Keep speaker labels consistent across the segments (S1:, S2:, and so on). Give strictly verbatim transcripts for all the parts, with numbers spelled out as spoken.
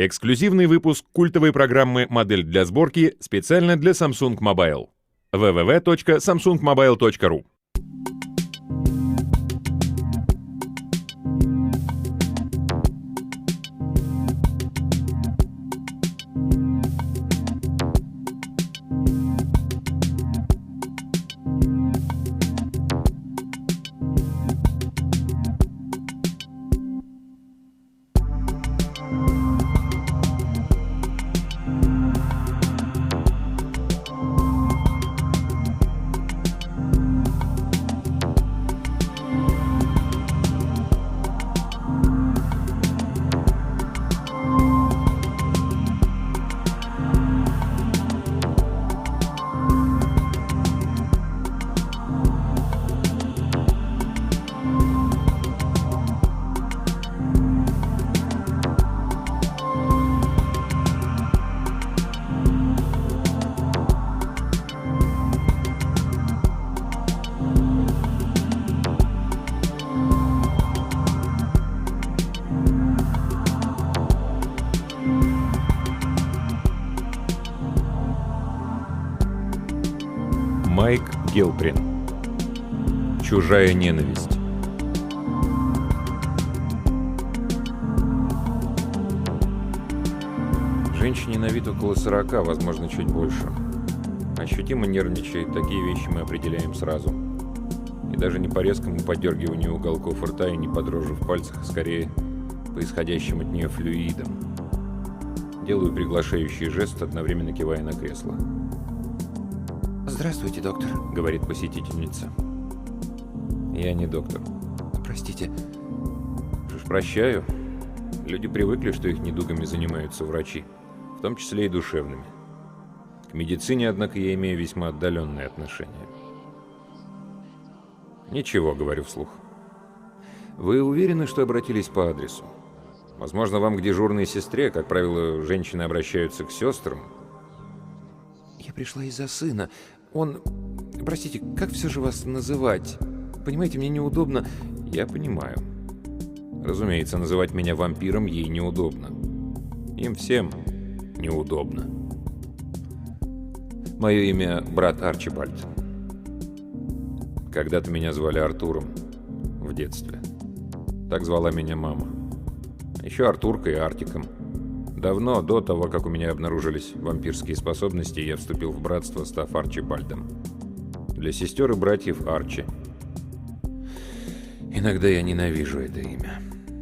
S1: Эксклюзивный выпуск культовой программы «Модель для сборки» специально для Samsung Mobile. дабл ю дабл ю дабл ю точка самсунг мобайл точка ру. Майк Гелприн. Чужая ненависть. Женщине на вид около сорока, возможно, чуть больше. Ощутимо нервничает, такие вещи мы определяем сразу. И даже не по резкому подергиванию уголков рта и не по дрожи в пальцах, а скорее по исходящим от нее флюидам. Делаю приглашающий жест, одновременно кивая на кресло.
S2: «Здравствуйте, доктор», — говорит посетительница.
S1: «Я не доктор».
S2: «Простите».
S1: Что ж, прощаю. Люди привыкли, что их недугами занимаются врачи, в том числе и душевными. К медицине, однако, я имею весьма отдаленное отношение. «Ничего», — говорю вслух. «Вы уверены, что обратились по адресу? Возможно, вам к дежурной сестре, как правило, женщины обращаются к сестрам».
S2: «Я пришла из-за сына. Он... Простите, как все же вас называть? Понимаете, мне неудобно...»
S1: «Я понимаю. Разумеется, называть меня вампиром ей неудобно. Им всем неудобно. Мое имя брат Арчибальд. Когда-то меня звали Артуром. В детстве. Так звала меня мама. Еще Артуркой и Артиком. Давно, до того, как у меня обнаружились вампирские способности, я вступил в братство, став Арчибальдом. Для сестер и братьев Арчи. Иногда я ненавижу это имя».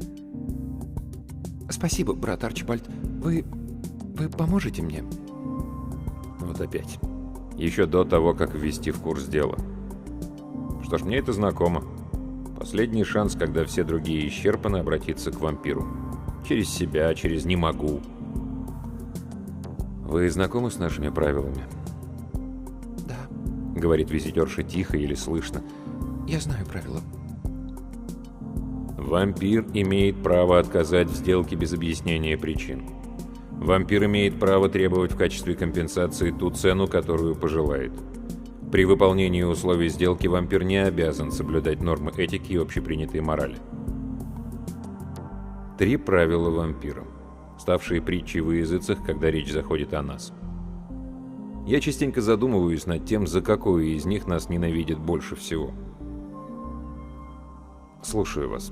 S2: «Спасибо, брат Арчибальд. Вы... вы поможете мне?»
S1: Вот опять. Еще до того, как ввести в курс дела. Что ж, мне это знакомо. Последний шанс, когда все другие исчерпаны, обратиться к вампиру. Через себя, через «не могу». «Вы знакомы с нашими правилами?»
S2: «Да»,
S1: — говорит визитерша тихо или слышно.
S2: «Я знаю правила».
S1: Вампир имеет право отказать в сделке без объяснения причин. Вампир имеет право требовать в качестве компенсации ту цену, которую пожелает. При выполнении условий сделки вампир не обязан соблюдать нормы этики и общепринятой морали. Три правила вампира, ставшие притчей во языцах, когда речь заходит о нас. Я частенько задумываюсь над тем, за какое из них нас ненавидят больше всего. Слушаю вас.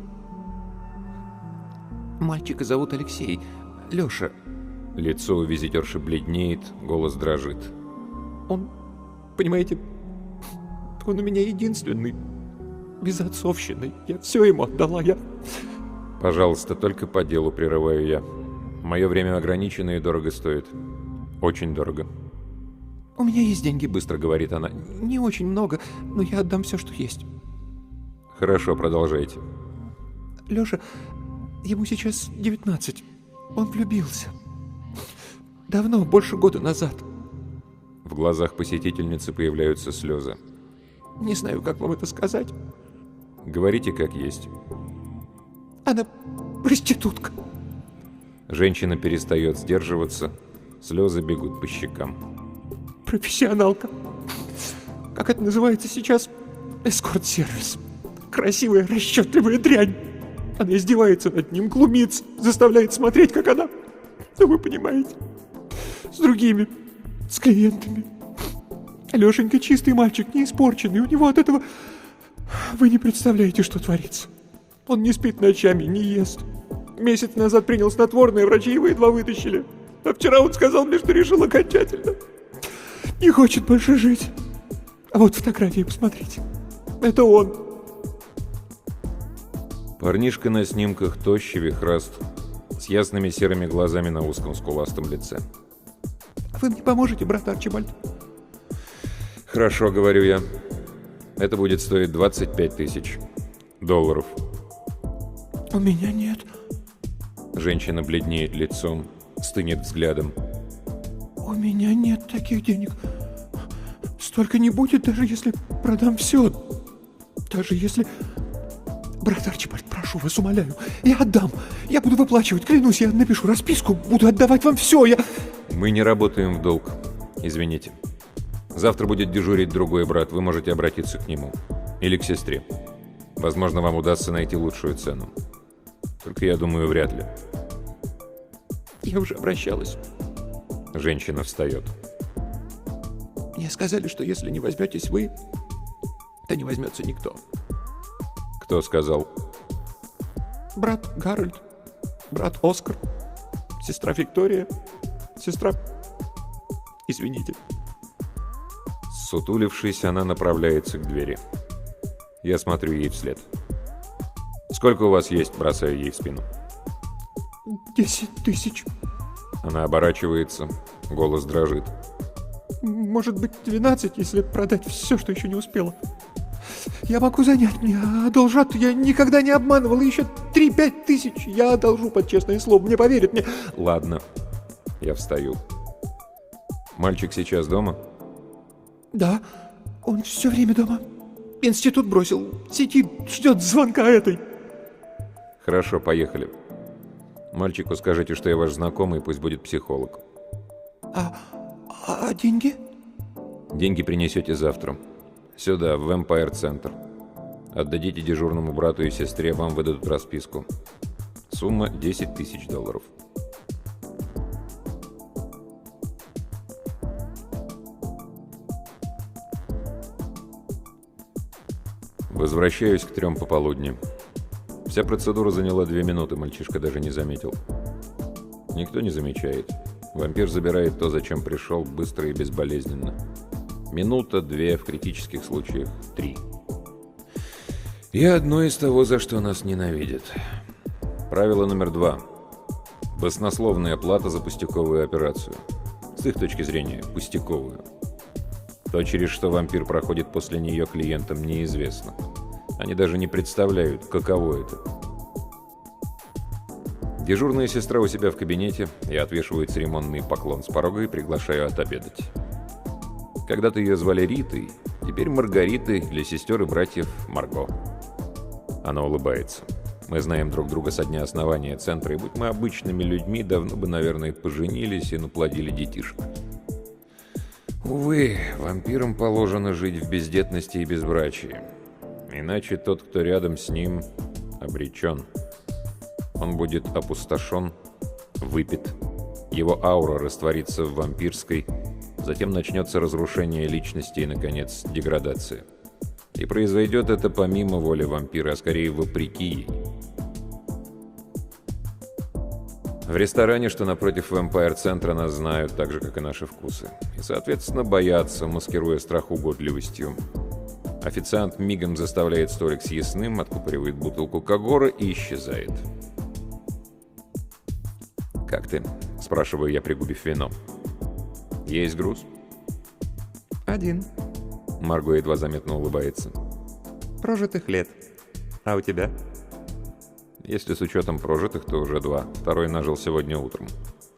S2: «Мальчика зовут Алексей. Леша».
S1: Лицо у визитерши бледнеет, голос дрожит.
S2: «Он, понимаете, он у меня единственный. Безотцовщины. Я все ему отдала, я...»
S1: «Пожалуйста, только по делу», — прерываю я. «Мое время ограничено и дорого стоит. Очень дорого».
S2: «У меня есть деньги», — быстро говорит она. «Не очень много, но я отдам все, что есть».
S1: «Хорошо, продолжайте».
S2: «Леша, ему сейчас девятнадцать. Он влюбился. Давно, больше года назад».
S1: В глазах посетительницы появляются слезы.
S2: «Не знаю, как вам это сказать».
S1: «Говорите, как есть».
S2: «Она проститутка».
S1: Женщина перестает сдерживаться, слезы бегут по щекам.
S2: «Профессионалка. Как это называется сейчас? Эскорт-сервис. Красивая, расчетливая дрянь. Она издевается над ним, глумится, заставляет смотреть, как она Ну, вы понимаете. С другими, с клиентами. Лешенька чистый мальчик, не испорченный. У него от этого... Вы не представляете, что творится. Он не спит ночами, не ест. Месяц назад принял снотворное, врачи его едва вытащили. А вчера он сказал мне, что решил окончательно. Не хочет больше жить. А вот фотографии посмотрите. Это он.
S1: Парнишка на снимках тощий, вихраст, с ясными серыми глазами на узком скуластом лице.
S2: Вы мне поможете, брат Арчибальд?
S1: Хорошо, говорю я. Это будет стоить двадцать пять тысяч долларов.
S2: У меня нет.
S1: Женщина бледнеет лицом, стынет взглядом.
S2: У меня нет таких денег. Столько не будет, даже если продам все. Даже если... Брат Арчибальд, прошу вас, умоляю. Я отдам. Я буду выплачивать, клянусь, я напишу расписку, буду отдавать вам все. Я...
S1: Мы не работаем в долг. Извините. Завтра будет дежурить другой брат, вы можете обратиться к нему. Или к сестре. Возможно, вам удастся найти лучшую цену. Только я думаю, вряд ли.
S2: Я уже обращалась.
S1: Женщина встает.
S2: Мне сказали, что если не возьметесь вы, то не возьмется никто.
S1: Кто сказал?
S2: Брат Гарольд, брат Оскар, сестра Виктория, сестра... Извините.
S1: Сутулившись, она направляется к двери. Я смотрю ей вслед. «Сколько у вас есть?» – бросаю ей в спину.
S2: «Десять тысяч».
S1: Она оборачивается, голос дрожит.
S2: «Может быть, двенадцать, если продать все, что еще не успела. Я могу занять, мне одолжат, я никогда не обманывал, еще три-пять тысяч я одолжу под честное слово, мне поверят, мне...»
S1: «Ладно». Я встаю. «Мальчик сейчас дома?»
S2: «Да, он все время дома. Институт бросил, сидит, ждет звонка этой».
S1: «Хорошо, поехали. Мальчику скажите, что я ваш знакомый, пусть будет психолог».
S2: «А, а деньги?»
S1: «Деньги принесете завтра. Сюда, в Empire Center. Отдадите дежурному брату и сестре, вам выдадут расписку. Сумма десять тысяч долларов». Возвращаюсь к трем пополудни. Вся процедура заняла две минуты, мальчишка даже не заметил. Никто не замечает. Вампир забирает то, зачем пришел, быстро и безболезненно. Минута, две, в критических случаях три. И одно из того, за что нас ненавидят. Правило номер два. Баснословная плата за пустяковую операцию. С их точки зрения, пустяковую. То, через что вампир проходит после нее, клиентам неизвестно. Они даже не представляют, каково это. Дежурная сестра у себя в кабинете. Я отвешиваю церемонный поклон с порога и приглашаю отобедать. Когда-то ее звали Ритой, теперь Маргаритой, для сестер и братьев Марго. Она улыбается. Мы знаем друг друга со дня основания центра, и будь мы обычными людьми, давно бы, наверное, поженились и наплодили детишек. Увы, вампирам положено жить в бездетности и безбрачии. Иначе тот, кто рядом с ним, обречен. Он будет опустошен, выпит. Его аура растворится в вампирской, затем начнется разрушение личности и, наконец, деградация. И произойдет это помимо воли вампира, а скорее вопреки ей. В ресторане, что напротив Empire-центра, нас знают так же, как и наши вкусы. И, соответственно, боятся, маскируя страх угодливостью. Официант мигом заставляет столик съестным, откупоривает бутылку Кагора и исчезает. «Как ты?» – спрашиваю я, пригубив вино. «Есть груз?»
S2: «Один».
S1: Марго едва заметно улыбается.
S2: «Прожитых лет. А у тебя?»
S1: Если с учетом прожитых, то уже два. Второй нажил сегодня утром.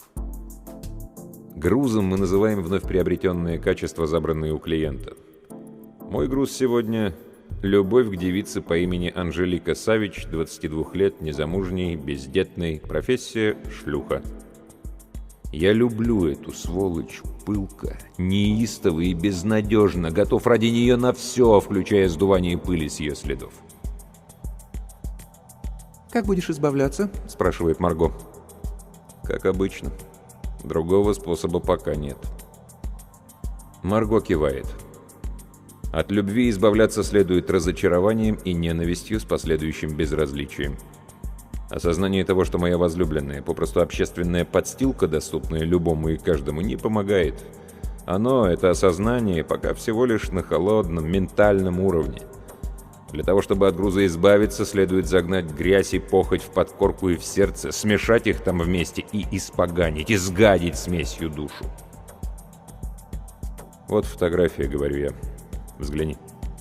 S1: Грузом мы называем вновь приобретенные качества, забранные у клиента. Мой груз сегодня – любовь к девице по имени Анжелика Савич, двадцати двух лет, незамужней, бездетной, профессия – шлюха. Я люблю эту сволочь пылко, неистово и безнадежно, готов ради нее на все, включая сдувание пыли с ее следов.
S2: «Как будешь избавляться?» –
S1: спрашивает Марго. Как обычно. Другого способа пока нет. Марго кивает. От любви избавляться следует разочарованием и ненавистью с последующим безразличием. Осознание того, что моя возлюбленная, попросту общественная подстилка, доступная любому и каждому, не помогает. Оно, это осознание, пока всего лишь на холодном, ментальном уровне. Для того, чтобы от груза избавиться, следует загнать грязь и похоть в подкорку и в сердце, смешать их там вместе и испоганить, изгадить смесью душу. Вот фотография, говорю я. Взгляни.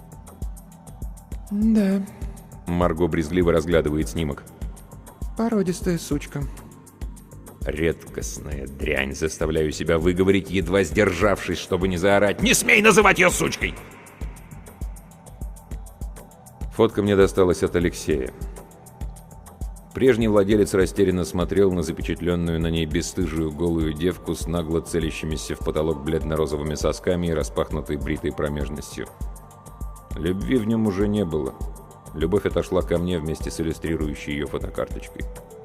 S2: Да,
S1: Марго брезгливо разглядывает снимок.
S2: породистая сучка.
S1: Редкостная дрянь, заставляю себя выговорить, едва сдержавшись, чтобы не заорать. «Не смей называть ее сучкой!» Фотка мне досталась от Алексея. Прежний владелец растерянно смотрел на запечатленную на ней бесстыжую голую девку с нагло целящимися в потолок бледно-розовыми сосками и распахнутой бритой промежностью. Любви в нем уже не было. Любовь отошла ко мне вместе с иллюстрирующей ее фотокарточкой.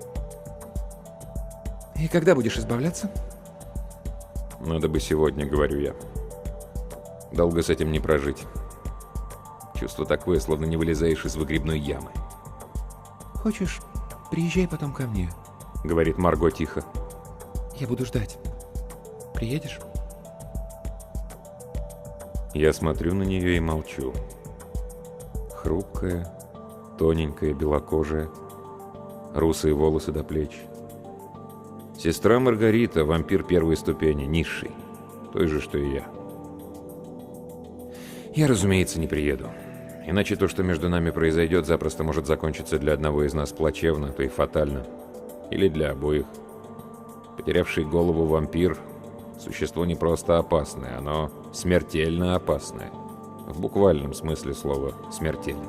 S2: И когда будешь избавляться?
S1: Надо бы сегодня, говорю я. Долго с этим не прожить. Чувство такое, словно не вылезаешь из выгребной ямы.
S2: Хочешь, приезжай потом ко мне.
S1: Говорит Марго тихо.
S2: Я буду ждать. Приедешь?
S1: Я смотрю на нее и молчу. Хрупкая, тоненькая, белокожая, русые волосы до плеч. Сестра Маргарита, вампир первой ступени, низший, той же, что и я. Я, разумеется, не приеду. Иначе то, что между нами произойдет, запросто может закончиться для одного из нас плачевно, то и фатально. Или для обоих. Потерявший голову вампир – существо не просто опасное, оно смертельно опасное. В буквальном смысле слова «смертельно».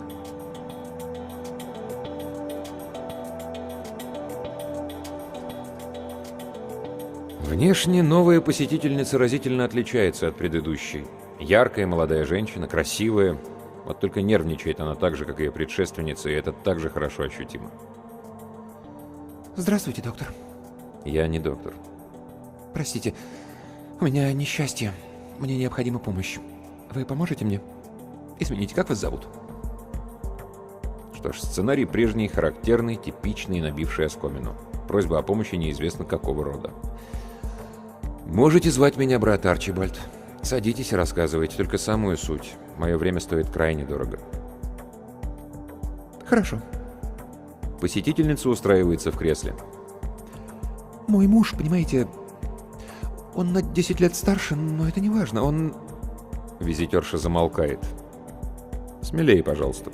S1: Внешне новая посетительница разительно отличается от предыдущей. Яркая молодая женщина, красивая. Вот только нервничает она так же, как и ее предшественница, и это также хорошо ощутимо.
S2: Здравствуйте, доктор.
S1: Я не доктор.
S2: Простите, у меня несчастье. Мне необходима помощь. Вы поможете мне? Извините, как вас зовут?
S1: Что ж, сценарий прежний, характерный, типичный, набивший оскомину. Просьба о помощи неизвестно какого рода. Можете звать меня брат Арчибальд. Садитесь и рассказывайте, только самую суть. Мое время стоит крайне дорого.
S2: Хорошо.
S1: Посетительница устраивается в кресле.
S2: Мой муж, понимаете, он на десять лет старше, но это не важно. Он...
S1: Визитерша замолкает. Смелее, пожалуйста.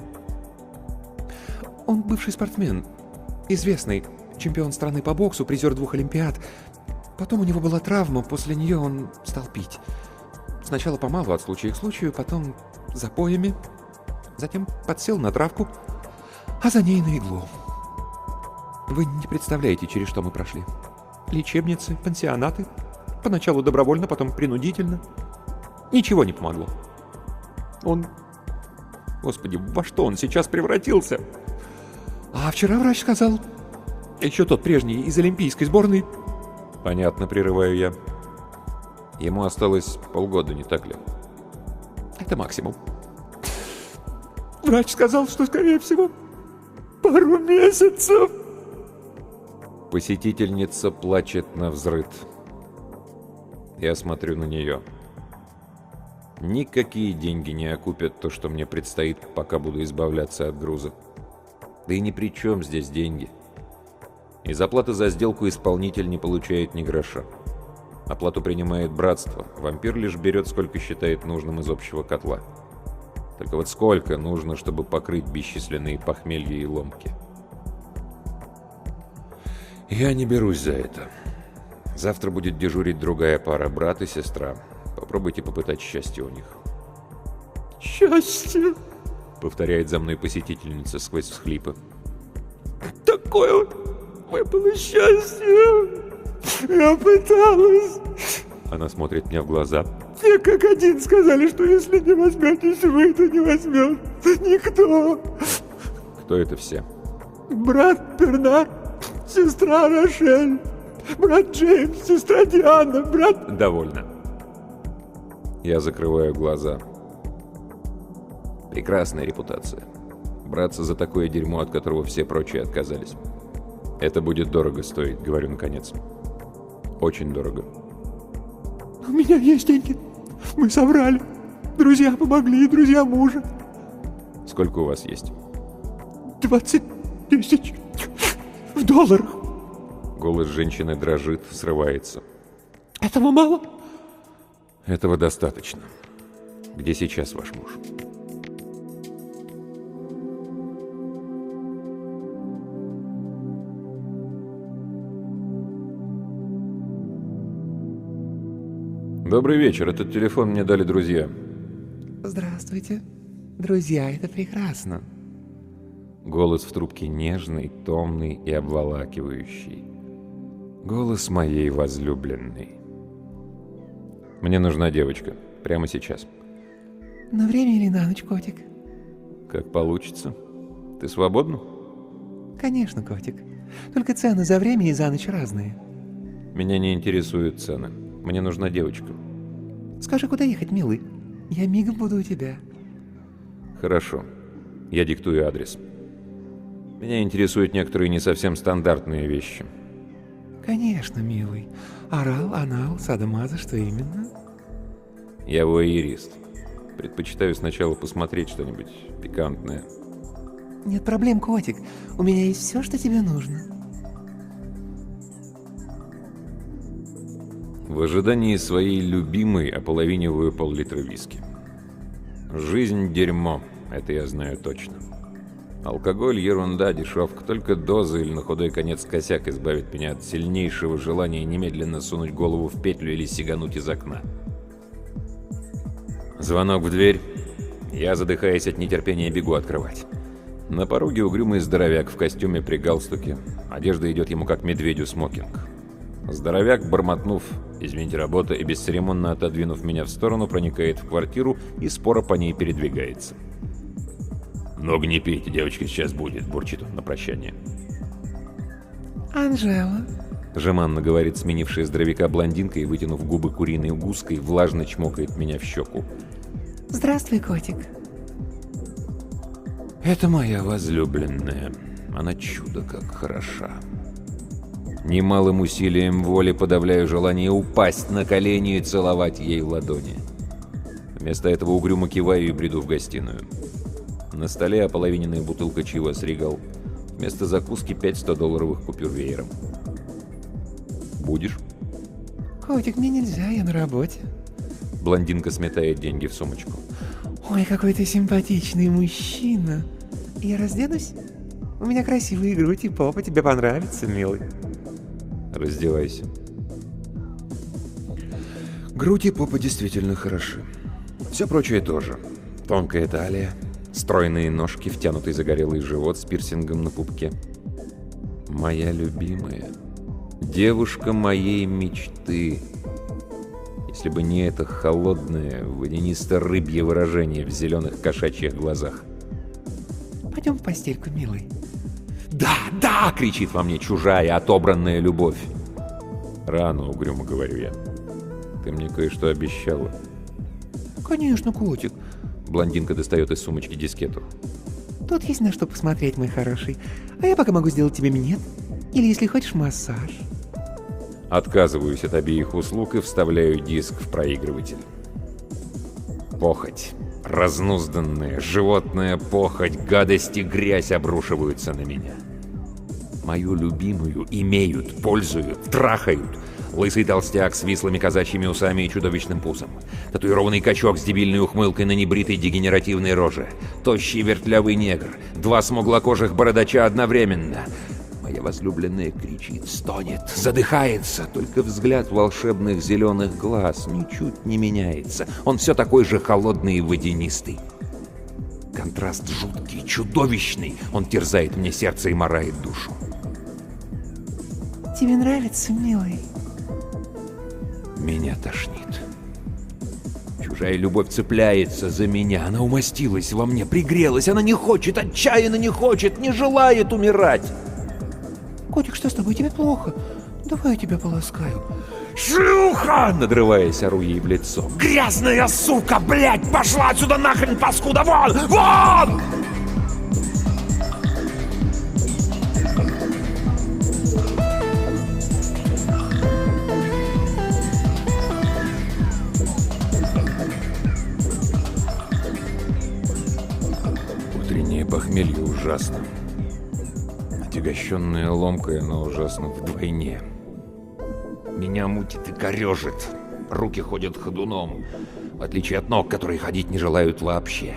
S2: Он бывший спортсмен. Известный. Чемпион страны по боксу, призер двух олимпиад. Потом у него была травма, после нее он стал пить. Сначала помалу, от случая к случаю, потом запоями. Затем подсел на травку, а за ней на иглу. Вы не представляете, через что мы прошли. Лечебницы, пансионаты. Поначалу добровольно, потом принудительно. Ничего не помогло. Он... Господи, во что он сейчас превратился? А вчера врач сказал... Еще тот прежний, из олимпийской сборной...
S1: Понятно, прерываю я. Ему осталось полгода, не так ли?
S2: Это максимум. Врач сказал, что, скорее всего, пару месяцев.
S1: Посетительница плачет навзрыд. Я смотрю на нее. Никакие деньги не окупят то, что мне предстоит, пока буду избавляться от груза. Да и ни при чем здесь деньги. Из оплаты за сделку исполнитель не получает ни гроша. Оплату принимает братство. Вампир лишь берет, сколько считает нужным из общего котла. Только вот сколько нужно, чтобы покрыть бесчисленные похмелья и ломки. Я не берусь за это. Завтра будет дежурить другая пара, брат и сестра. Попробуйте попытать счастье у них.
S2: Счастье?
S1: Повторяет за мной посетительница сквозь всхлипы.
S2: Такое выпало счастье. Я пыталась.
S1: Она смотрит мне в глаза.
S2: Все как один сказали, что если не возьметесь вы, то не возьмет никто.
S1: Кто это все?
S2: Брат Бернар, сестра Рошель, брат Джеймс, сестра Диана, брат...
S1: Довольно. Я закрываю глаза. Прекрасная репутация. Браться за такое дерьмо, от которого все прочие отказались. Это будет дорого стоить, говорю наконец. Очень дорого.
S2: У меня есть деньги. Мы соврали. Друзья помогли, друзья мужа.
S1: Сколько у вас есть?
S2: Двадцать тысяч в долларах.
S1: Голос женщины дрожит, срывается.
S2: Этого мало?
S1: Этого достаточно. Где сейчас ваш муж? Добрый вечер. Этот телефон мне дали друзья.
S3: Здравствуйте. Друзья, это прекрасно.
S1: Голос в трубке нежный, томный и обволакивающий. Голос моей возлюбленной. Мне нужна девочка. Прямо сейчас.
S3: На время или на ночь, котик?
S1: Как получится. Ты свободна?
S3: Конечно, котик. Только цены за время и за ночь разные.
S1: Меня не интересуют цены. Мне нужна девочка.
S3: Скажи, куда ехать, милый? Я мигом буду у тебя.
S1: Хорошо. Я диктую адрес. Меня интересуют некоторые не совсем стандартные вещи.
S3: Конечно, милый. Орал, анал, садомазо, что именно?
S1: Я воэрист. Предпочитаю сначала посмотреть что-нибудь пикантное.
S3: Нет проблем, котик. У меня есть все, что тебе нужно.
S1: В ожидании своей любимой ополовиниваю пол-литра виски. Жизнь — дерьмо, это я знаю точно. Алкоголь — ерунда, дешевка, только доза или на худой конец косяк избавит меня от сильнейшего желания немедленно сунуть голову в петлю или сигануть из окна. Звонок в дверь. Я, задыхаясь от нетерпения, бегу открывать. На пороге угрюмый здоровяк в костюме при галстуке. Одежда идет ему как медведю смокинг. Здоровяк, бормотнув «Извините, работа», и бесцеремонно отодвинув меня в сторону, проникает в квартиру и споро по ней передвигается. «Много не пейте, девочка сейчас будет», — бурчит он на прощание.
S3: Анжела.
S1: Жеманно говорит сменившая здоровяка блондинка и, вытянув губы куриной гуской, влажно чмокает меня в щеку.
S3: Здравствуй, котик.
S1: Это моя возлюбленная. Она чудо как хороша. Немалым усилием воли подавляю желание упасть на колени и целовать ей ладони. Вместо этого угрюмо киваю и бреду в гостиную. На столе ополовиненная бутылка чива Ригал. Вместо закуски пять сто-долларовых купюр веером. Будешь?
S3: Котик, мне нельзя, я на работе.
S1: Блондинка сметает деньги в сумочку.
S3: Ой, какой ты симпатичный мужчина. Я разденусь? У меня красивые грудь и попа, тебе понравится, милый.
S1: Раздевайся. Грудь и попа действительно хороши. Все прочее тоже. Тонкая талия, стройные ножки, втянутый загорелый живот с пирсингом на пупке. Моя любимая. Девушка моей мечты. Если бы не это холодное, водянисто-рыбье выражение в зеленых кошачьих глазах.
S3: Пойдем в постельку, милый.
S1: «Да, да!» — кричит во мне чужая, отобранная любовь. «Рано», — угрюмо говорю я. «Ты мне кое-что обещала».
S3: Конечно, котик.
S1: Блондинка достает из сумочки дискету.
S3: Тут есть на что посмотреть, мой хороший. А я пока могу сделать тебе минет. Или, если хочешь, массаж.
S1: Отказываюсь от обеих услуг и вставляю диск в проигрыватель. Похоть. Разнузданная, животная похоть, гадость и грязь обрушиваются на меня. Мою любимую имеют, пользуют, трахают. Лысый толстяк с вислыми казачьими усами и чудовищным пузом. Татуированный качок с дебильной ухмылкой на небритой дегенеративной роже. Тощий вертлявый негр. Два смуглокожих бородача одновременно. Моя возлюбленная кричит, стонет, задыхается. Только взгляд волшебных зеленых глаз ничуть не меняется. Он все такой же холодный и водянистый. Контраст жуткий, чудовищный. Он терзает мне сердце и марает душу.
S3: Тебе нравится, милый?
S1: Меня тошнит. Чужая любовь цепляется за меня. Она умостилась во мне, пригрелась. Она не хочет, отчаянно не хочет, не желает умирать.
S3: Котик, что с тобой? Тебе плохо? Давай я тебя поласкаю.
S2: Шлюха!
S1: Надрываясь, ору ей в лицо.
S2: Грязная сука, блядь! Пошла отсюда нахрен, паскуда! Вон! Вон!
S1: Утреннее похмелье ужасно. Отягощенное ломкой, но ужасно вдвойне. Меня мутит и корежит. Руки ходят ходуном, в отличие от ног, которые ходить не желают вообще.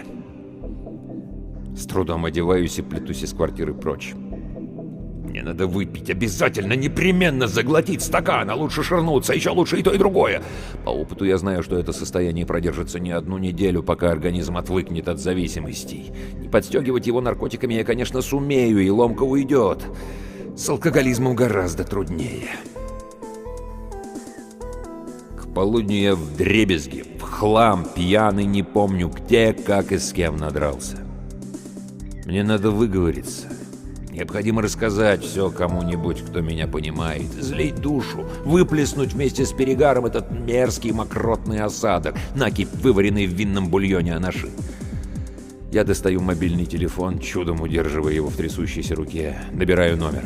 S1: С трудом одеваюсь и плетусь из квартиры прочь. Мне надо выпить, обязательно, непременно заглотить стакан, а лучше ширнуться, еще лучше и то, и другое. По опыту я знаю, что это состояние продержится не одну неделю, пока организм отвыкнет от зависимостей. Не подстегивать его наркотиками я, конечно, сумею, и ломка уйдет. С алкоголизмом гораздо труднее. К полудню я вдребезги, в хлам, пьяный, не помню где, как и с кем надрался. Мне надо выговориться. Необходимо рассказать все кому-нибудь, кто меня понимает, злить душу, выплеснуть вместе с перегаром этот мерзкий мокротный осадок, накипь, вываренный в винном бульоне анаши. Я достаю мобильный телефон, чудом удерживая его в трясущейся руке, набираю номер.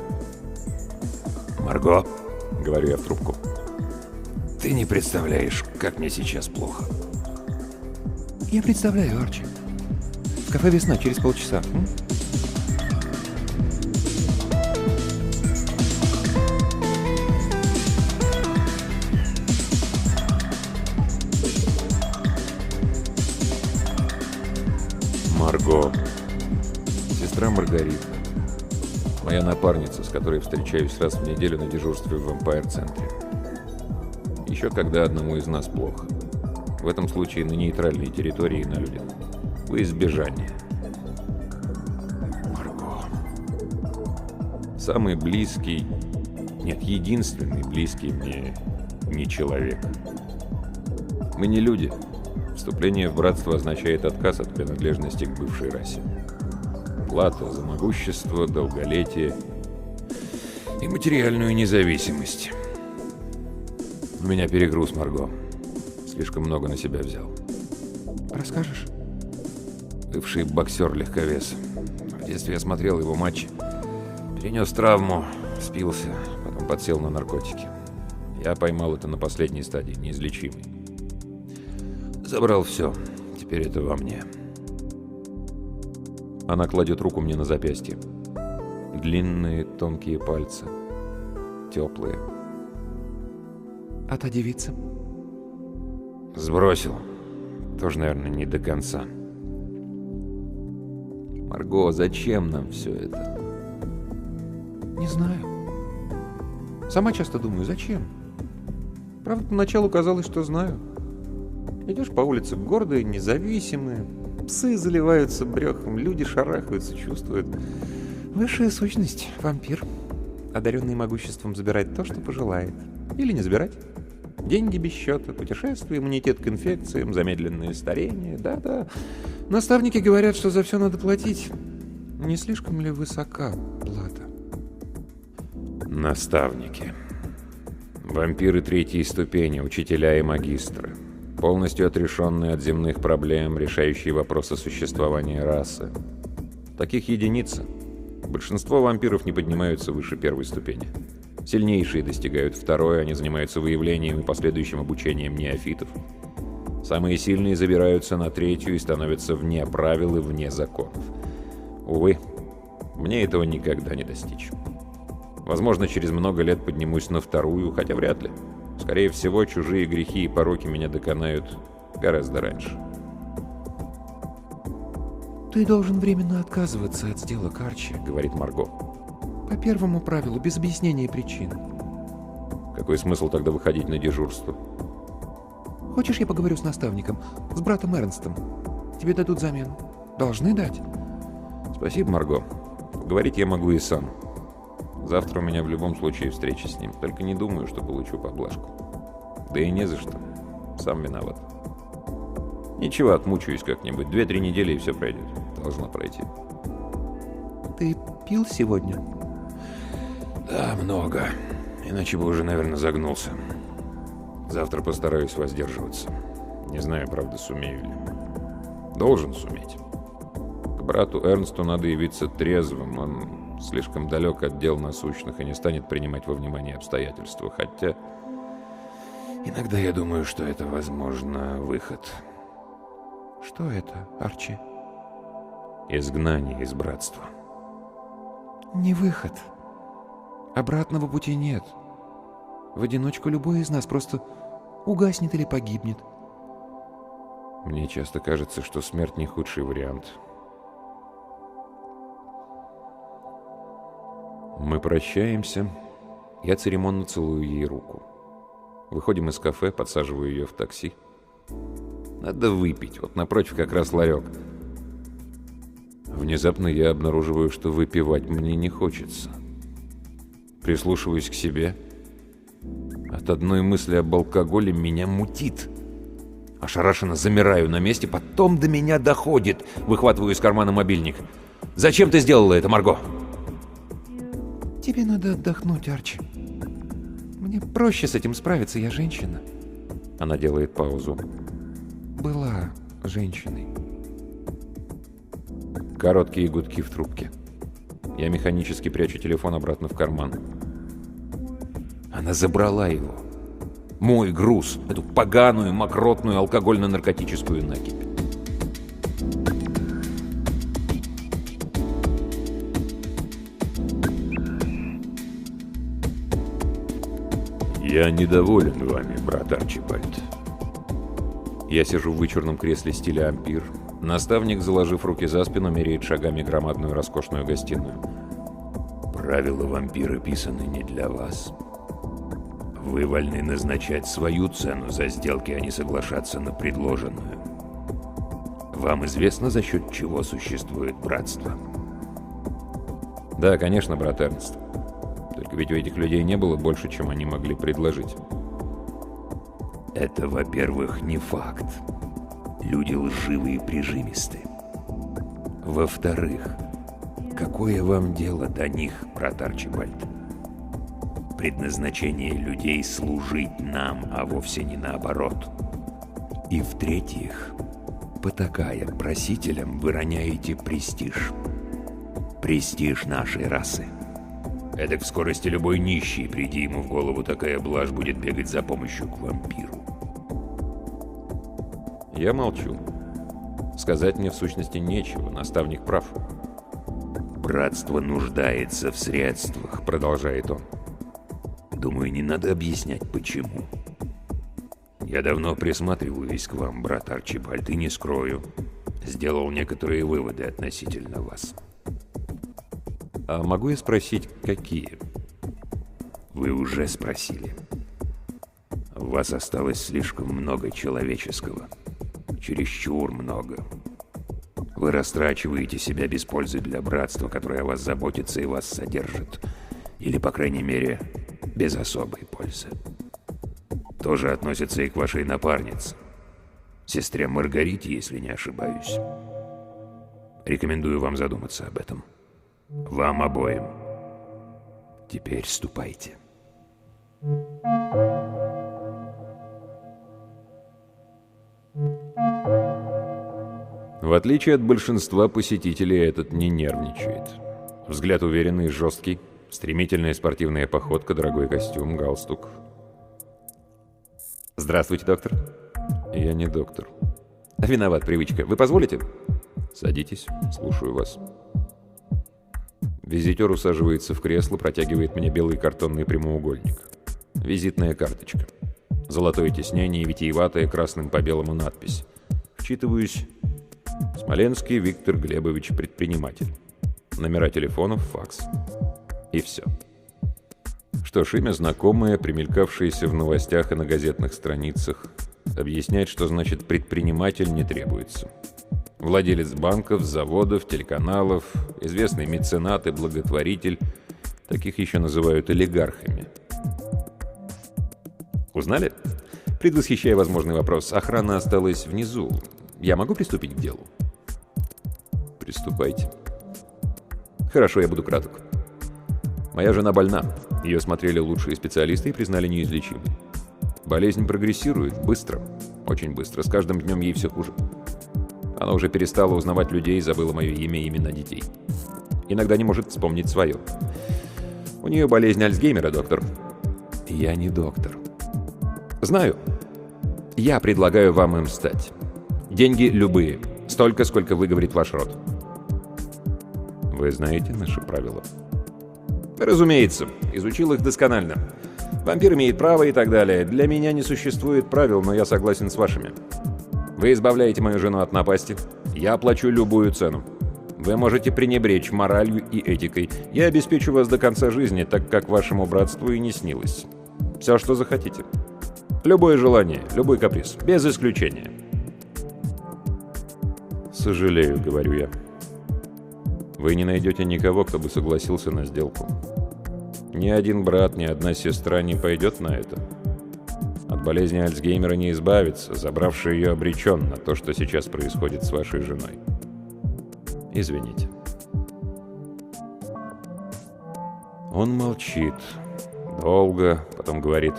S1: «Марго», — говорю я в трубку, — «ты не представляешь, как мне сейчас плохо».
S3: Я представляю, Арчи. В кафе «Весна» через полчаса. М?
S1: Марго. Сестра Маргарита. Моя напарница, с которой встречаюсь раз в неделю на дежурстве в Эмпайр-центре. Еще когда одному из нас плохо. В этом случае на нейтральной территории на людях. Во избежание. Марго. Самый близкий, нет, единственный близкий мне не человек. Мы не люди. Вступление в братство означает отказ от принадлежности к бывшей расе. Плата за могущество, долголетие и материальную независимость. У меня перегруз, Марго. Слишком много на себя взял.
S3: Расскажешь?
S1: Бывший боксер-легковес. В детстве я смотрел его матчи. Перенес травму, спился, потом подсел на наркотики. Я поймал это на последней стадии, неизлечимой. Забрал все. Теперь это во мне. Она кладет руку мне на запястье. Длинные, тонкие пальцы. Теплые.
S3: А та девица?
S1: Сбросил. Тоже, наверное, не до конца. Марго, зачем нам все это?
S3: Не знаю. Сама часто думаю, зачем? Правда, поначалу казалось, что знаю. Идешь по улице гордые, независимые. Псы заливаются брехом, люди шарахаются, чувствуют. Высшая сущность — вампир. Одаренный могуществом забирать то, что пожелает. Или не забирать. Деньги без счета, путешествия, иммунитет к инфекциям, замедленное старение. Да-да. Наставники говорят, что за все надо платить. Не слишком ли высока плата?
S1: Наставники. Вампиры третьей ступени, учителя и магистры. Полностью отрешенные от земных проблем, решающие вопросы существования расы. Таких единицы. Большинство вампиров не поднимаются выше первой ступени. Сильнейшие достигают второй, они занимаются выявлением и последующим обучением неофитов. Самые сильные забираются на третью и становятся вне правил и вне законов. Увы, мне этого никогда не достичь. Возможно, через много лет поднимусь на вторую, хотя вряд ли. Скорее всего, чужие грехи и пороки меня доконают гораздо раньше.
S3: «Ты должен временно отказываться от сделок, Арчи», — говорит Марго. «По первому правилу, без объяснения причин».
S1: Какой смысл тогда выходить на дежурство?
S3: «Хочешь, я поговорю с наставником, с братом Эрнстом? Тебе дадут замену. Должны дать».
S1: Спасибо, Марго. Поговорить я могу и сам. Завтра у меня в любом случае встреча с ним, только не думаю, что получу поблажку. Да и не за что. Сам виноват. Ничего, отмучаюсь как-нибудь. Две-три недели и все пройдет. Должно пройти.
S3: «Ты пил сегодня?»
S1: Да, много. Иначе бы уже, наверное, загнулся. Завтра постараюсь воздерживаться. Не знаю, правда, сумею ли. Должен суметь. К брату Эрнсту надо явиться трезвым. Он слишком далек от дел насущных и не станет принимать во внимание обстоятельства. Хотя иногда я думаю, что это, возможно, выход.
S2: Что это, Арчи?
S1: Изгнание из братства.
S2: Не выход. Обратного пути нет. В одиночку любой из нас просто угаснет или погибнет.
S1: Мне часто кажется, что смерть не худший вариант. Мы прощаемся. Я церемонно целую ей руку. Выходим из кафе, подсаживаю ее в такси. Надо выпить. Вот напротив как раз ларек. Внезапно я обнаруживаю, что выпивать мне не хочется. Прислушиваюсь к себе. От одной мысли об алкоголе меня мутит. Ошарашенно замираю на месте, потом до меня доходит. Выхватываю из кармана мобильник. «Зачем ты сделала это, Марго?»
S2: Тебе надо отдохнуть, Арчи. Мне проще с этим справиться, я женщина.
S1: Она делает паузу.
S2: Была женщиной.
S1: Короткие гудки в трубке. Я механически прячу телефон обратно в карман. Она забрала его. Мой груз. Эту поганую, мокротную, алкогольно-наркотическую накипь. Я недоволен вами, брат Арчибальд. Я сижу в вычурном кресле стиля ампир. Наставник, заложив руки за спину, меряет шагами громадную роскошную гостиную. Правила вампира писаны не для вас. Вы вольны назначать свою цену за сделки, а не соглашаться на предложенную. Вам известно, за счет чего существует братство? Да, конечно, брат Эрнст. Только ведь у этих людей не было больше, чем они могли предложить. Это, во-первых, не факт. Люди лживые и прижимистые. Во-вторых, какое вам дело до них, брат Арчибальд? Предназначение людей — служить нам, а вовсе не наоборот. И в-третьих, потакая просителям, вы роняете престиж. Престиж нашей расы. Эдак в скорости любой нищий, приди ему в голову такая блажь, будет бегать за помощью к вампиру. Я молчу. Сказать мне в сущности нечего, наставник прав. «Братство нуждается в средствах», — продолжает он. «Думаю, не надо объяснять, почему. Я давно присматриваюсь к вам, брат Арчибальд, и не скрою, сделал некоторые выводы относительно вас». «А могу я спросить, какие?» «Вы уже спросили. У вас осталось слишком много человеческого. Чересчур много. Вы растрачиваете себя без пользы для братства, которое о вас заботится и вас содержит. Или, по крайней мере, без особой пользы. Тоже относится и к вашей напарнице, сестре Маргарите, если не ошибаюсь. Рекомендую вам задуматься об этом. Вам обоим. Теперь ступайте». В отличие от большинства посетителей, этот не нервничает. Взгляд уверенный и жесткий, стремительная спортивная походка, дорогой костюм, галстук. «Здравствуйте, доктор». «Я не доктор». «Виноват, привычка. Вы позволите?» «Садитесь, слушаю вас». Визитер усаживается в кресло, протягивает мне белый картонный прямоугольник. Визитная карточка. Золотое тиснение и витиеватая красным по белому надпись. Вчитываюсь. Смоленский Виктор Глебович, предприниматель. Номера телефонов, факс. И все. Что ж, имя знакомое, примелькавшееся в новостях и на газетных страницах. Объяснять, что значит предприниматель, не требуется. Владелец банков, заводов, телеканалов, известный меценат и благотворитель. Таких еще называют олигархами. Узнали? Предвосхищая возможный вопрос, охрана осталась внизу. Я могу приступить к делу? Приступайте. Хорошо, я буду краток. Моя жена больна. Ее смотрели лучшие специалисты и признали неизлечимой. Болезнь прогрессирует быстро, очень быстро. С каждым днем ей все хуже. Она уже перестала узнавать людей и забыла мое имя и имена детей. Иногда не может вспомнить свое. У нее болезнь Альцгеймера, доктор. Я не доктор. Знаю. Я предлагаю вам им стать. Деньги любые. Столько, сколько выговорит ваш род. Вы знаете наши правила? Разумеется. Изучил их досконально. Вампир имеет право и так далее. Для меня не существует правил, но я согласен с вашими. Вы избавляете мою жену от напасти. Я плачу любую цену. Вы можете пренебречь моралью и этикой. Я обеспечу вас до конца жизни, так как вашему братству и не снилось. Все, что захотите. Любое желание, любой каприз. Без исключения. Сожалею, говорю я. Вы не найдете никого, кто бы согласился на сделку. Ни один брат, ни одна сестра не пойдет на это. От болезни Альцгеймера не избавиться, забравший ее обречен на то, что сейчас происходит с вашей женой. Извините. Он молчит. Долго, потом говорит.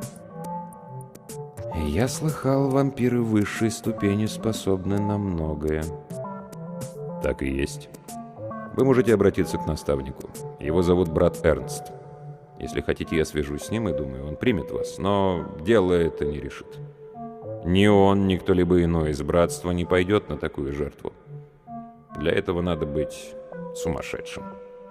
S1: Я слыхал, вампиры высшей ступени способны на многое. Так и есть. Вы можете обратиться к наставнику. Его зовут брат Эрнст. Если хотите, я свяжусь с ним и думаю, он примет вас. Но дело это не решит. Ни он, ни кто-либо иной из братства не пойдет на такую жертву. Для этого надо быть сумасшедшим.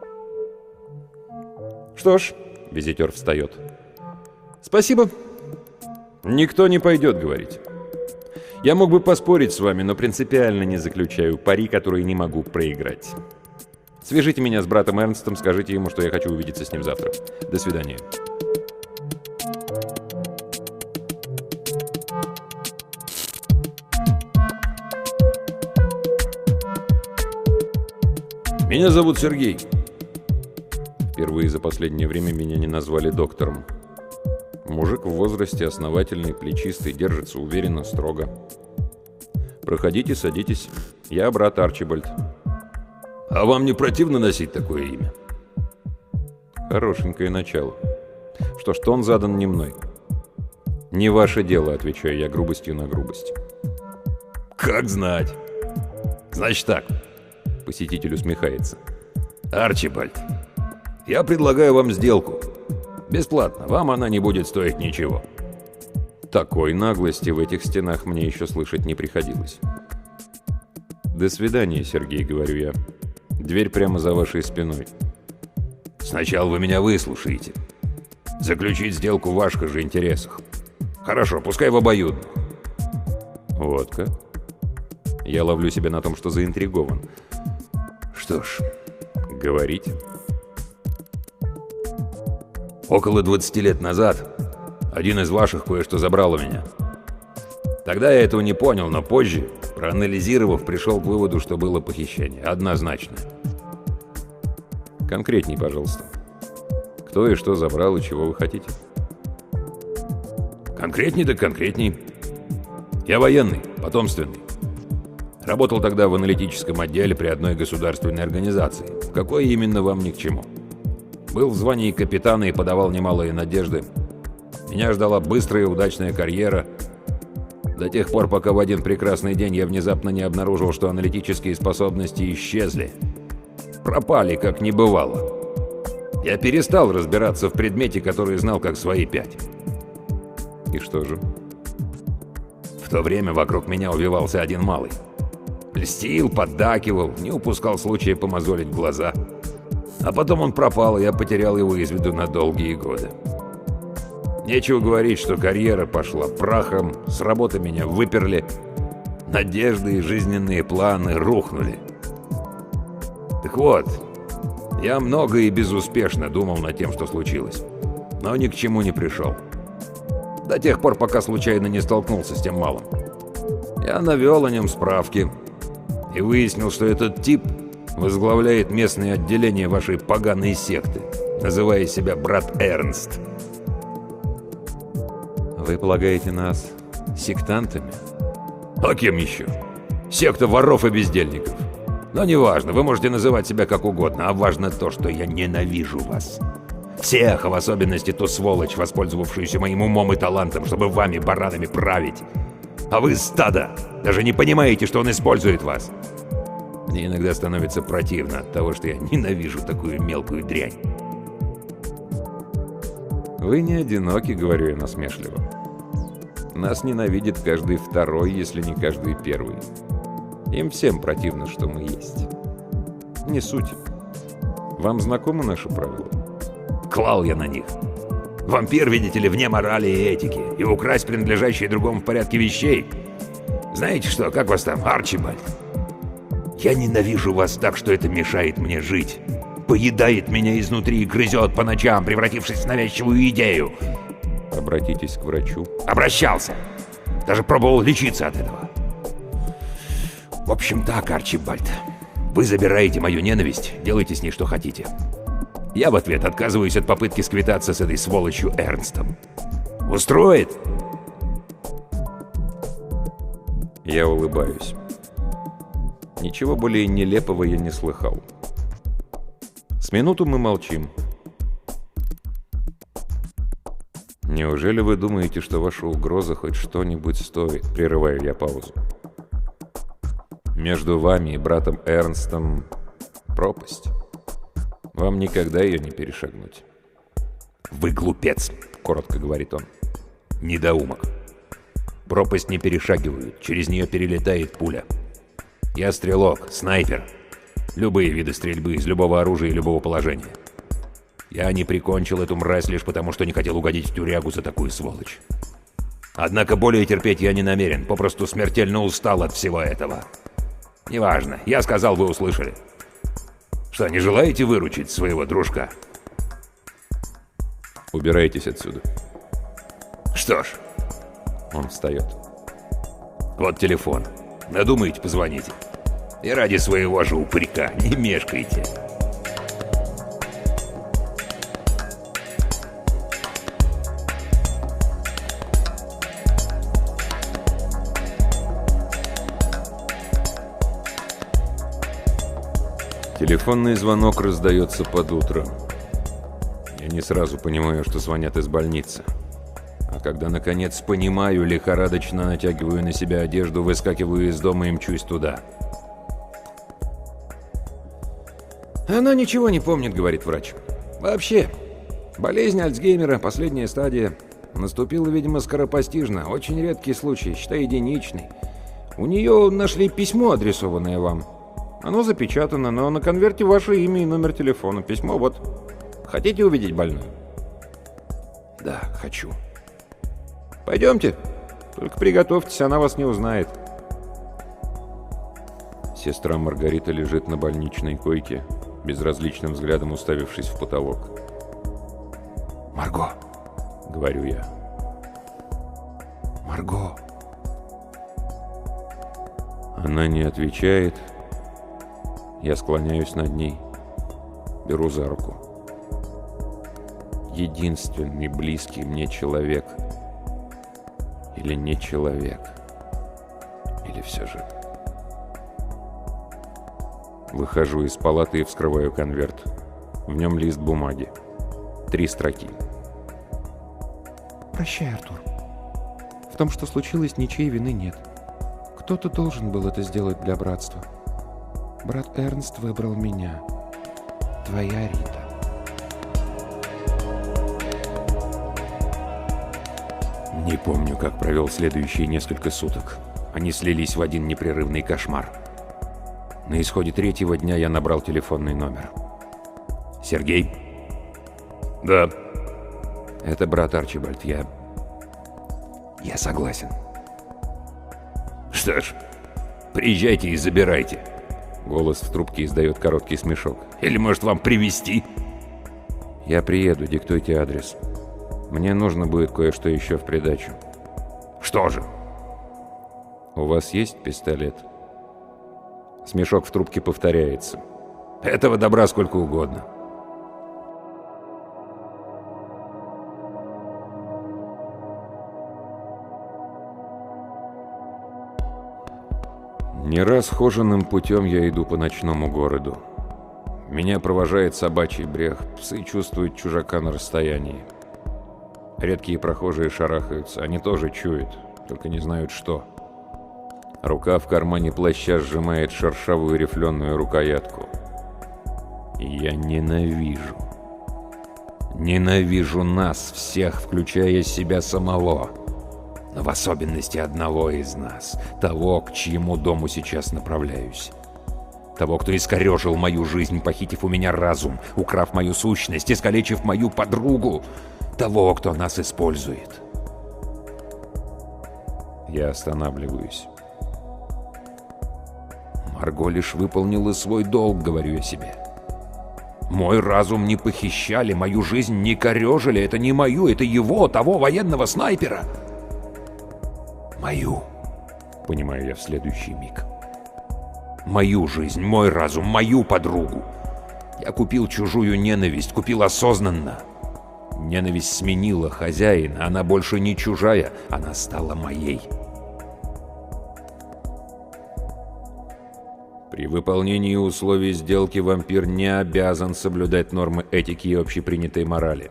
S1: Что ж, визитер встает. Спасибо. Никто не пойдет, говорить. Я мог бы поспорить с вами, но принципиально не заключаю пари, которые не могу проиграть. Свяжите меня с братом Эрнстом, скажите ему, что я хочу увидеться с ним завтра. До свидания. Меня зовут Сергей. Впервые за последнее время меня не назвали доктором. Мужик в возрасте, основательный, плечистый, держится уверенно, строго. Проходите, садитесь. Я брат Арчибальд. А вам не противно носить такое имя? Хорошенькое начало. Что ж, тон задан не мной. Не ваше дело, отвечаю я грубостью на грубость. Как знать. Значит так. Посетитель усмехается. Арчибальд, я предлагаю вам сделку. Бесплатно, вам она не будет стоить ничего. Такой наглости в этих стенах мне еще слышать не приходилось. До свидания, Сергей, говорю я. Дверь прямо за вашей спиной. Сначала вы меня выслушаете. Заключить сделку в ваших же интересах. Хорошо, пускай в обоюдных. Вот как? Я ловлю себя на том, что заинтригован. Что ж, говорите. Около двадцати лет назад один из ваших кое-что забрал у меня. Тогда я этого не понял, но позже, проанализировав, пришел к выводу, что было похищение. Однозначно. Конкретней, пожалуйста. Кто и что забрал, и чего вы хотите? Конкретней да конкретней. Я военный, потомственный. Работал тогда в аналитическом отделе при одной государственной организации. Какой именно вам ни к чему. Был в звании капитана и подавал немалые надежды. Меня ждала быстрая и удачная карьера. До тех пор, пока в один прекрасный день я внезапно не обнаружил, что аналитические способности исчезли. Пропали, как не бывало. Я перестал разбираться в предмете, который знал как свои пять. И что же? В то время вокруг меня увивался один малый. Льстил, поддакивал, не упускал случая помозолить глаза. А потом он пропал, и я потерял его из виду на долгие годы. Нечего говорить, что карьера пошла прахом, с работы меня выперли, надежды и жизненные планы рухнули. Так вот, я много и безуспешно думал над тем, что случилось, но ни к чему не пришел. До тех пор, пока случайно не столкнулся с тем малым. Я навел о нем справки и выяснил, что этот тип возглавляет местное отделение вашей поганой секты, называя себя брат Эрнст. Вы полагаете нас сектантами? А кем еще? Секта воров и бездельников. Но неважно, вы можете называть себя как угодно, а важно то, что я ненавижу вас.
S4: Всех, а в особенности ту сволочь, воспользовавшуюся моим умом и талантом, чтобы вами, баранами, править. А вы, стадо, даже не понимаете, что он использует вас. Мне иногда становится противно от того, что я ненавижу такую мелкую дрянь.
S1: Вы не одиноки, говорю я насмешливо. Нас ненавидит каждый второй, если не каждый первый. Им всем противно, что мы есть. Не суть. Вам знакомы наши правила?
S4: Клал я на них. Вампир, видите ли, вне морали и этики. И украсть принадлежащие другому в порядке вещей. Знаете что, как вас там, Арчибальд? Я ненавижу вас так, что это мешает мне жить. Поедает меня изнутри и грызет по ночам, превратившись в навязчивую идею.
S1: Обратитесь к врачу.
S4: Обращался. Даже пробовал лечиться от этого. В общем так, Арчибальд. Вы забираете мою ненависть, делайте с ней что хотите. Я в ответ отказываюсь от попытки сквитаться с этой сволочью Эрнстом. Устроит?
S1: Я улыбаюсь. Ничего более нелепого я не слыхал. С минуту мы молчим. Неужели вы думаете, что ваша угроза хоть что-нибудь стоит? Прерываю я паузу. Между вами и братом Эрнстом пропасть. Вам никогда ее не перешагнуть.
S4: «Вы глупец», — коротко говорит он. «Недоумок. Пропасть не перешагивают, через нее перелетает пуля. Я стрелок, снайпер. Любые виды стрельбы из любого оружия и любого положения. Я не прикончил эту мразь лишь потому, что не хотел угодить в тюрягу за такую сволочь. Однако более терпеть я не намерен, попросту смертельно устал от всего этого. Неважно, я сказал, вы услышали. Что, не желаете выручить своего дружка?»
S1: Убирайтесь отсюда.
S4: «Что ж...»
S1: Он встает.
S4: «Вот телефон. Надумаете, позвоните. И ради своего же упырька не мешкайте».
S1: Телефонный звонок раздается под утро. Я не сразу понимаю, что звонят из больницы. А когда, наконец, понимаю, лихорадочно натягиваю на себя одежду, выскакиваю из дома и мчусь туда. «Она ничего не помнит», — говорит врач. «Вообще, болезнь Альцгеймера, последняя стадия, наступила, видимо, скоропостижно. Очень редкий случай, считай, единичный. У нее нашли письмо, адресованное вам. Оно запечатано, но на конверте ваше имя и номер телефона. Письмо вот. Хотите увидеть больную?» «Да, хочу». «Пойдемте. Только приготовьтесь, она вас не узнает». Сестра Маргарита лежит на больничной койке, безразличным взглядом уставившись в потолок.
S4: «Марго»,
S1: — говорю я.
S4: «Марго».
S1: Она не отвечает. Я склоняюсь над ней, беру за руку. Единственный близкий мне человек. Или не человек. Или все же. Выхожу из палаты и вскрываю конверт. В нем лист бумаги. Три строки.
S2: Прощай, Артур. В том, что случилось, ничьей вины нет. Кто-то должен был это сделать для братства. Брат Эрнст выбрал меня. Твоя Рита.
S4: Не помню, как провел следующие несколько суток. Они слились в один непрерывный кошмар. На исходе третьего дня я набрал телефонный номер. «Сергей?» «Да». «Это брат Арчибальд, я... я согласен». «Что ж, приезжайте и забирайте». Голос в трубке издает короткий смешок. «Или, может, вам привезти?»
S1: Я приеду, диктуйте адрес. Мне нужно будет кое-что еще в придачу.
S4: «Что же?»
S1: У вас есть пистолет?» Смешок в трубке повторяется.
S4: «Этого добра сколько угодно».
S1: Не раз хоженым путем я иду по ночному городу. Меня провожает собачий брех. Псы чувствуют чужака на расстоянии. Редкие прохожие шарахаются. Они тоже чуют, только не знают что. Рука в кармане плаща сжимает шершавую рифленую рукоятку. И я ненавижу. Ненавижу нас всех, включая себя самого. Но в особенности одного из нас. Того, к чьему дому сейчас направляюсь. Того, кто искорежил мою жизнь, похитив у меня разум, украв мою сущность, искалечив мою подругу. Того, кто нас использует. Я останавливаюсь. Марго лишь выполнила свой долг, говорю я себе. Мой разум не похищали, мою жизнь не корежили. Это не мою, это его, того военного снайпера. Мою, понимаю я в следующий миг. Мою жизнь, мой разум, мою подругу. Я купил чужую ненависть, купил осознанно. Ненависть сменила хозяина, она больше не чужая, она стала моей. При выполнении условий сделки вампир не обязан соблюдать нормы этики и общепринятой морали.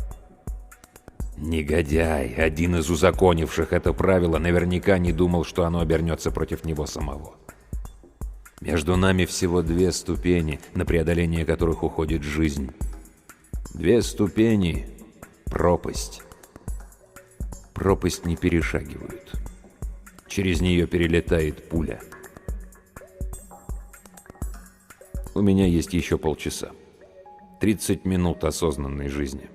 S1: Негодяй, один из узаконивших это правило, наверняка не думал, что оно обернется против него самого. Между нами всего две ступени, на преодоление которых уходит жизнь. Две ступени — пропасть. Пропасть не перешагивают. Через нее перелетает пуля. У меня есть еще полчаса. тридцать минут осознанной жизни.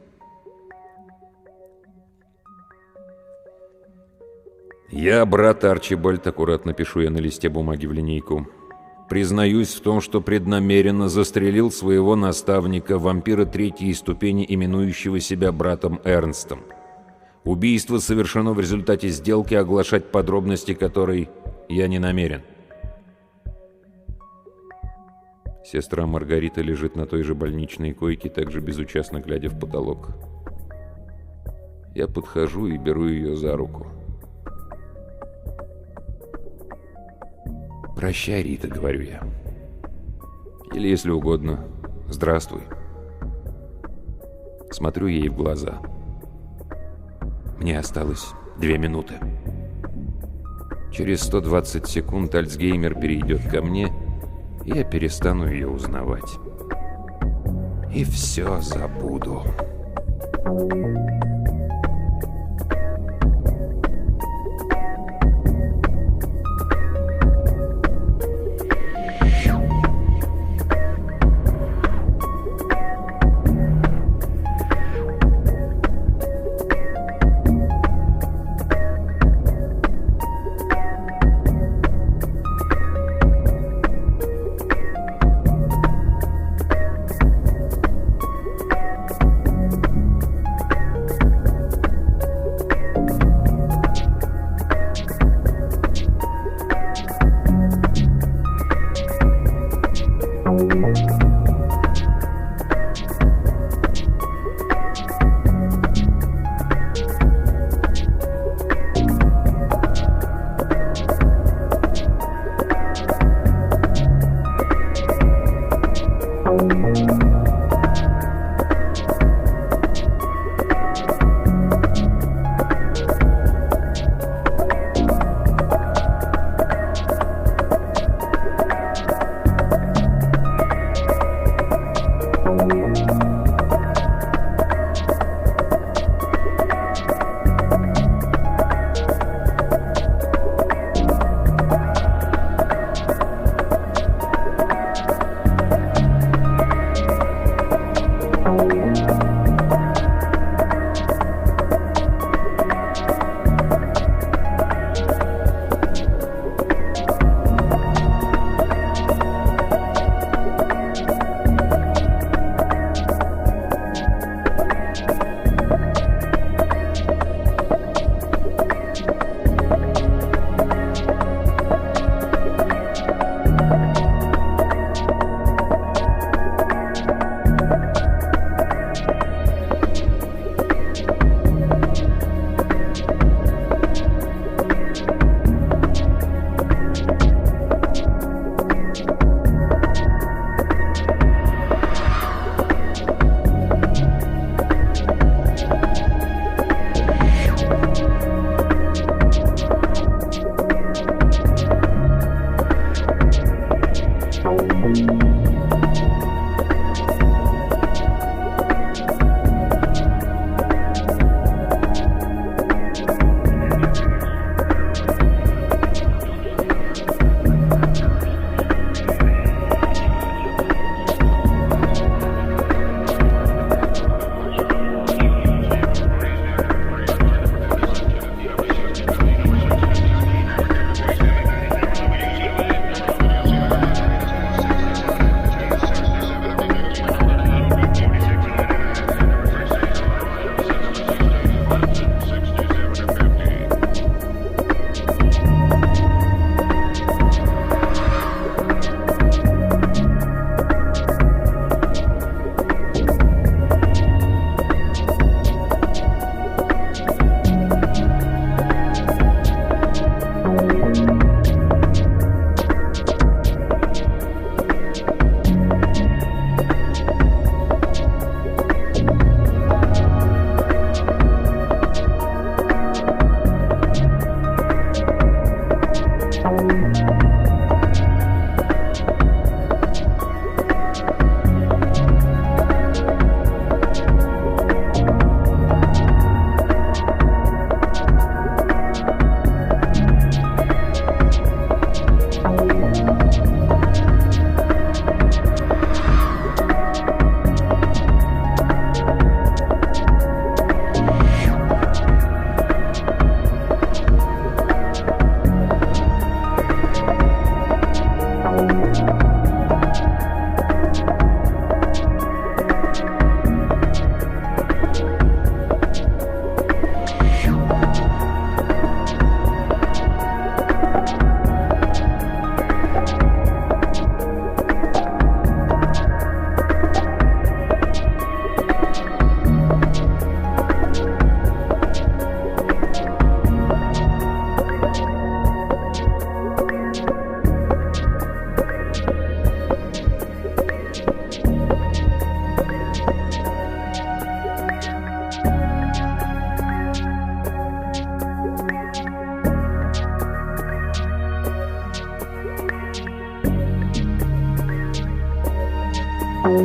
S1: Я, брат Арчибальд, аккуратно пишу я на листе бумаги в линейку. Признаюсь в том, что преднамеренно застрелил своего наставника, вампира третьей ступени, именующего себя братом Эрнстом. Убийство совершено в результате сделки, оглашать подробности которой я не намерен. Сестра Маргарита лежит на той же больничной койке, также безучастно глядя в потолок. Я подхожу и беру ее за руку. «Прощай, Рита», — говорю я. Или, если угодно, «Здравствуй». Смотрю ей в глаза. Мне осталось две минуты. Через сто двадцать секунд Альцгеймер перейдет ко мне, и я перестану ее узнавать. И все забуду.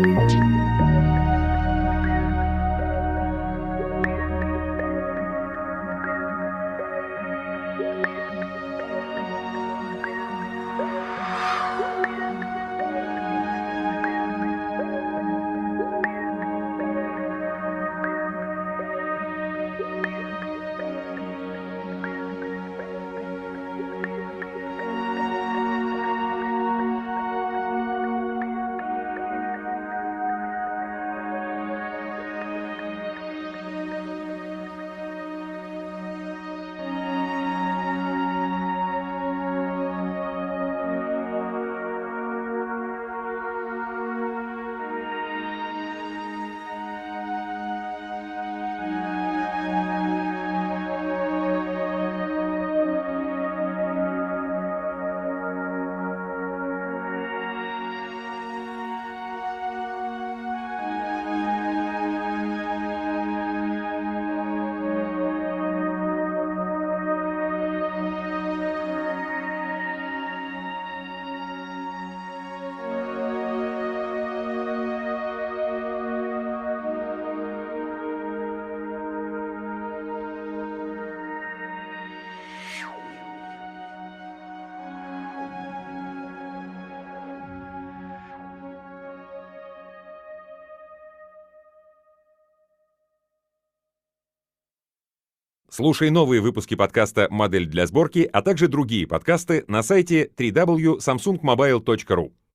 S5: Слушай новые выпуски подкаста «Модель для сборки», а также другие подкасты на сайте дабл ю дабл ю дабл ю точка самсунг мобайл точка ру.